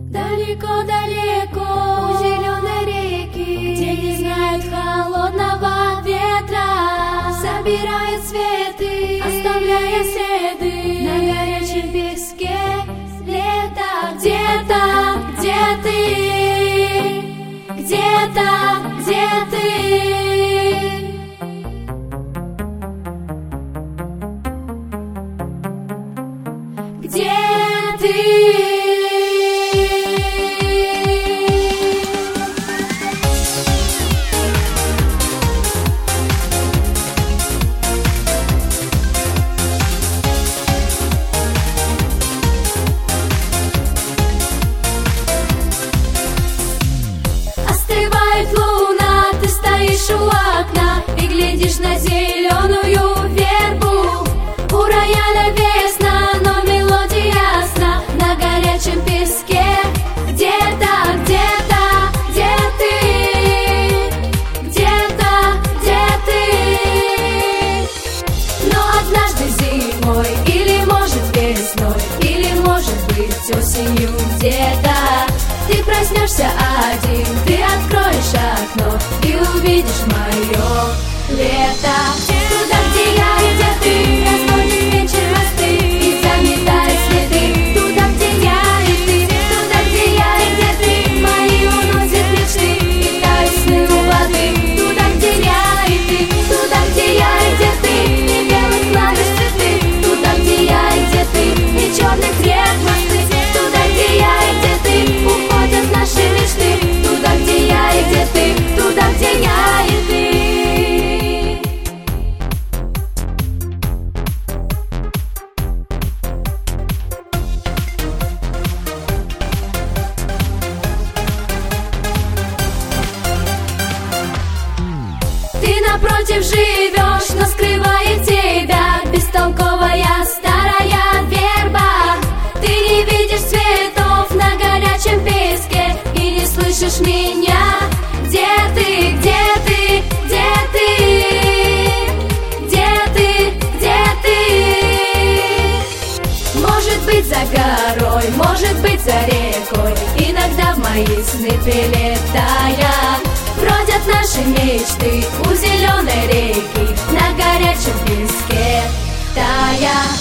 Далеко-далеко у зеленой реки, где не знают холодного ветра, собирают цветы, оставляя следы на горячем песке лета. Где-то, где ты, где-то, где ты? Где ты? Остывает луна, ты стоишь у окна и глядишь на зеленую вербу. У рояля весна, но мелодия ясна на горячем песке. Где-то, где-то, где ты? Где-то, где ты? Но однажды зимой, или может весной, или может быть осенью где-то ты проснешься один, ты откроешь окно и увидишь мое лето. Туда, где я и где ты, разбудит вечер мосты и заметает следы. Туда, где я и ты, туда, где я и где ты, мои уносят мечты и тают сны у воды. Туда, где я и ты, туда, где я и где ты, и белых кладешь цветы. Туда, где я и где ты, и черных рек мосты. Туда, где я и где ты, уходят наши мечты. Туда, где я и где ты, туда, где я и ты. Ты напротив живешь, но скрывает тебя бестолковая старая верба. Ты не видишь цветов на горячем песке и не слышишь меня. Где ты, где ты, где ты? Где ты, где ты? Может быть за горой, может быть за рекой, иногда в мои сны прилетая бродят наши мечты у зеленой реки на горячем песке тая.